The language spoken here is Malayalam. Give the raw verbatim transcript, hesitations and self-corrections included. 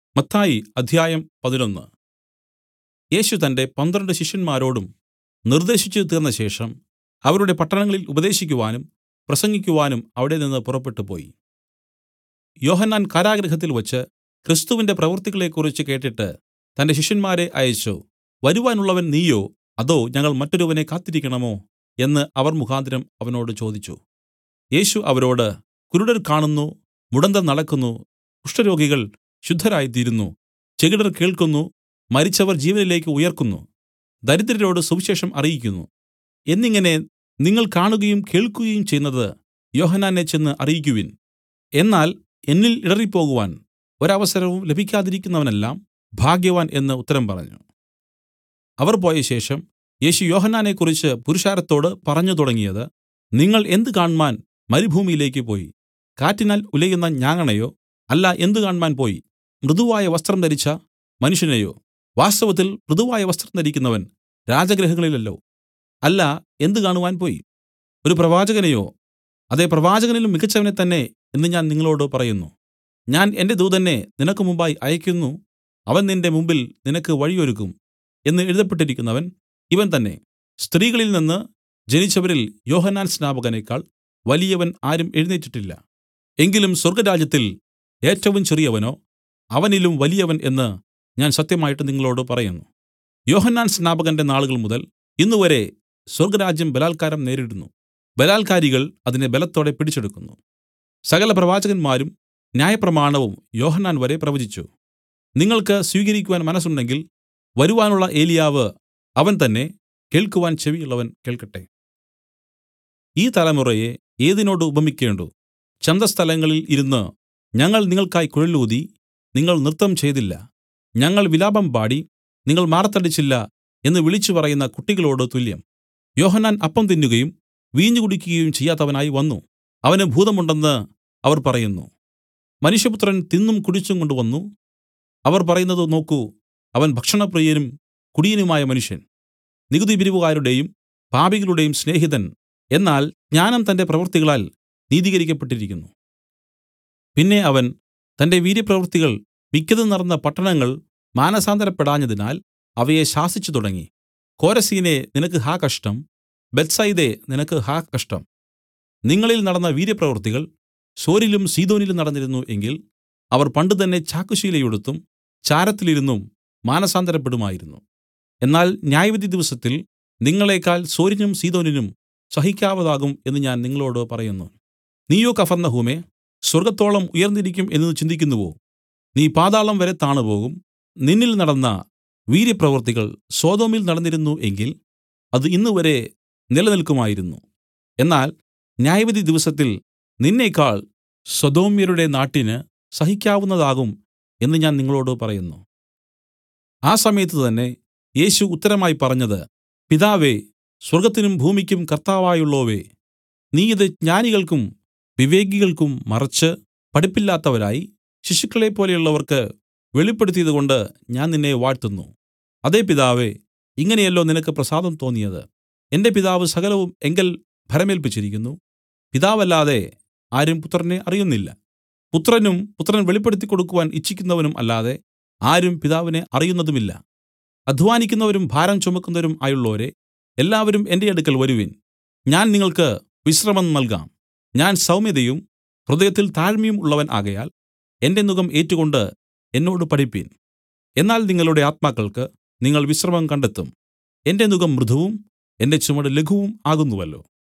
മത്തായി അദ്ധ്യായം പതിനൊന്ന്. യേശു തന്റെ പന്ത്രണ്ട് ശിഷ്യന്മാരോടും നിർദ്ദേശിച്ചു തീർന്നശേഷം അവരുടെ പട്ടണങ്ങളിൽ ഉപദേശിക്കുവാനും പ്രസംഗിക്കുവാനും അവിടെനിന്ന് പുറപ്പെട്ടുപോയി. യോഹന്നാൻ കാരാഗൃഹത്തിൽ വെച്ച് ക്രിസ്തുവിന്റെ പ്രവൃത്തികളെക്കുറിച്ച് കേട്ടിട്ട് തന്റെ ശിഷ്യന്മാരെ അയച്ചു, വരുവാനുള്ളവൻ നീയോ, അതോ ഞങ്ങൾ മറ്റൊരുവനെ കാത്തിരിക്കണമോ എന്ന് അവർ മുഖാന്തരം അവനോട് ചോദിച്ചു. യേശു അവരോട്, കുരുടർ കാണുന്നു, മുടന്തർ നടക്കുന്നു, കുഷ്ഠരോഗികൾ ശുദ്ധരായിത്തീരുന്നു, ചെകിടർ കേൾക്കുന്നു, മരിച്ചവർ ജീവനിലേക്ക് ഉയിർക്കുന്നു, ദരിദ്രരോട് സുവിശേഷം അറിയിക്കുന്നു എന്നിങ്ങനെ നിങ്ങൾ കാണുകയും കേൾക്കുകയും ചെയ്യുന്നത് യോഹന്നാനെ ചെന്ന് അറിയിക്കുവിൻ. എന്നാൽ എന്നിൽ ഇടറിപ്പോകുവാൻ ഒരവസരവും ലഭിക്കാതിരിക്കുന്നവനെല്ലാം ഭാഗ്യവാൻ എന്ന് ഉത്തരം പറഞ്ഞു. അവർ പോയശേഷം യേശു യോഹന്നാനെക്കുറിച്ച് പുരുഷാരത്തോട് പറഞ്ഞു തുടങ്ങിയത്, നിങ്ങൾ എന്ത് കാണ്മാൻ മരുഭൂമിയിലേക്ക് പോയി? കാറ്റിനാൽ ഉലയുന്ന ഞാങ്ങണയോ? അല്ല, എന്ത് കാണ്മാൻ പോയി? മൃദുവായ വസ്ത്രം ധരിച്ച മനുഷ്യനെയോ? വാസ്തവത്തിൽ മൃദുവായ വസ്ത്രം ധരിക്കുന്നവൻ രാജഗൃഹങ്ങളിലല്ലോ. അല്ല, എന്ത് കാണുവാൻ പോയി? ഒരു പ്രവാചകനെയോ? അതെ, പ്രവാചകനിലും മികച്ചവനെ തന്നെ എന്ന് ഞാൻ നിങ്ങളോടു പറയുന്നു. ഞാൻ എന്റെ ദൂതനെ നിനക്ക് മുമ്പായി അയയ്ക്കുന്നു, അവൻ നിന്റെ മുമ്പിൽ നിനക്ക് വഴിയൊരുക്കും എന്ന് എഴുതപ്പെട്ടിരിക്കുന്നവൻ ഇവൻ തന്നേ. സ്ത്രീകളിൽ നിന്ന് ജനിച്ചവരിൽ യോഹന്നാൻ സ്നാപകനേക്കാൾ വലിയവൻ ആരും എഴുന്നേറ്റിട്ടില്ല. എങ്കിലും സ്വർഗ്ഗരാജ്യത്തിൽ ഏറ്റവും ചെറിയവനോ അവനിലും വലിയവൻ എന്ന് ഞാൻ സത്യമായിട്ട് നിങ്ങളോടു പറയുന്നു. യോഹന്നാൻ സ്നാപകന്റെ നാളുകൾ മുതൽ ഇന്നുവരെ സ്വർഗ്ഗരാജ്യം ബലാൽക്കാരം നേരിടുന്നു, ബലാൽക്കാരികൾ അതിനെ ബലത്തോടെ പിടിച്ചെടുക്കുന്നു. സകല പ്രവാചകന്മാരും ന്യായപ്രമാണവും യോഹന്നാൻ വരെ പ്രവചിച്ചു. നിങ്ങൾക്ക് സ്വീകരിക്കുവാൻ മനസ്സുണ്ടെങ്കിൽ വരുവാനുള്ള ഏലിയാവ് അവൻ തന്നെ. കേൾക്കുവാൻ ചെവിയുള്ളവൻ കേൾക്കട്ടെ. ഈ തലമുറയെ ഏതിനോട് ഉപമിക്കേണ്ടു? ചന്തസ്ഥലങ്ങളിൽ ഇരുന്ന് ഞങ്ങൾ നിങ്ങൾക്കായി കുഴലൂതി, നിങ്ങൾ നൃത്തം ചെയ്തില്ല, ഞങ്ങൾ വിലാപം പാടി, നിങ്ങൾ മാറത്തടിച്ചില്ല എന്ന് വിളിച്ചു പറയുന്ന കുട്ടികളോട് തുല്യം. യോഹന്നാൻ അപ്പം തിന്നുകയും വീഞ്ഞു കുടിക്കുകയും ചെയ്യാത്തവനായി വന്നു, അവന് ഭൂതമുണ്ടെന്ന് അവർ പറയുന്നു. മനുഷ്യപുത്രൻ തിന്നും കുടിച്ചും കൊണ്ടുവന്നു. അവർ പറയുന്നത് നോക്കൂ, അവൻ ഭക്ഷണപ്രിയനും കുടിയനുമായ മനുഷ്യൻ, നികുതി പിരിവുകാരുടെയും പാപികളുടെയും സ്നേഹിതൻ. എന്നാൽ ജ്ഞാനം തന്റെ പ്രവൃത്തികളാൽ നീതീകരിക്കപ്പെട്ടിരിക്കുന്നു. പിന്നെ അവൻ തന്റെ വീര്യപ്രവൃത്തികൾ മിക്കതും നടന്ന പട്ടണങ്ങൾ മാനസാന്തരപ്പെടാഞ്ഞതിനാൽ അവയെ ശാസിച്ചു തുടങ്ങി. കോരസീനേ, നിനക്ക് ഹാ കഷ്ടം! ബേത്ത്സയിദേ, നിനക്ക് ഹാ കഷ്ടം! നിങ്ങളിൽ നടന്ന വീര്യപ്രവൃത്തികൾ സോരിലും സീദോനിലും നടന്നിരുന്നു എങ്കിൽ അവർ പണ്ടുതന്നെ ചാക്കുശീലയുടുത്തും ചാരത്തിലിരുന്നും മാനസാന്തരപ്പെടുമായിരുന്നു. എന്നാൽ ന്യായവിധി ദിവസത്തിൽ നിങ്ങളെക്കാൾ സോരിനും സീദോനിനും സഹിക്കാവതാകും എന്ന് ഞാൻ നിങ്ങളോടു പറയുന്നു. നീയോ കഫർന്നഹൂമേ, സ്വർഗ്ഗത്തോളം ഉയർന്നിരിക്കും എന്ന് ചിന്തിക്കുന്നുവോ? നീ പാതാളം വരെ താണുപോകും. നിന്നിൽ നടന്ന വീര്യപ്രവൃത്തികൾ സൊദോമിൽ നടന്നിരുന്നു എങ്കിൽ അത് ഇന്നുവരെ നിലനിൽക്കുമായിരുന്നു. എന്നാൽ ന്യായവിധി ദിവസത്തിൽ നിന്നേക്കാൾ സൊദോമ്യരുടെ നാട്ടിന് സഹിക്കാവുന്നതാകും എന്ന് ഞാൻ നിങ്ങളോടു പറയുന്നു. ആ സമയത്ത് തന്നെ യേശു ഉത്തരമായി പറഞ്ഞത്, പിതാവേ, സ്വർഗ്ഗത്തിനും ഭൂമിക്കും കർത്താവായുള്ളോവേ, നീ ഇത് ജ്ഞാനികൾക്കും വിവേകികൾക്കും മറച്ച് പഠിപ്പില്ലാത്തവരായി ശിശുക്കളെപ്പോലെയുള്ളവർക്ക് വെളിപ്പെടുത്തിയതുകൊണ്ട് ഞാൻ നിന്നെ വാഴ്ത്തുന്നു. അതേ പിതാവേ, ഇങ്ങനെയല്ലോ നിനക്ക് പ്രസാദം തോന്നിയത്. എന്റെ പിതാവ് സകലവും എങ്കൽ ഭരമേല്പിച്ചിരിക്കുന്നു. പിതാവല്ലാതെ ആരും പുത്രനെ അറിയുന്നില്ല, പുത്രനും പുത്രൻ വെളിപ്പെടുത്തി കൊടുക്കുവാൻ ഇച്ഛിക്കുന്നവനും അല്ലാതെ ആരും പിതാവിനെ അറിയുന്നതുമില്ല. അദ്ധ്വാനിക്കുന്നവരും ഭാരം ചുമക്കുന്നവരും ആയുള്ളോരേ, എല്ലാവരും എന്റെ അടുക്കൽ വരുവിൻ, ഞാൻ നിങ്ങൾക്ക് വിശ്രമം നൽകാം. ഞാൻ സൗമ്യതയും ഹൃദയത്തിൽ താഴ്മയും ഉള്ളവൻ ആകയാൽ എന്റെ നുകം ഏറ്റുകൊണ്ട് എന്നോട് പഠിപ്പിൻ. എന്നാൽ നിങ്ങളുടെ ആത്മാക്കൾക്ക് നിങ്ങൾ വിശ്രമം കണ്ടെത്തും. എന്റെ നുകം മൃദുവും എന്റെ ചുമട് ലഘുവും ആകുന്നുവല്ലോ.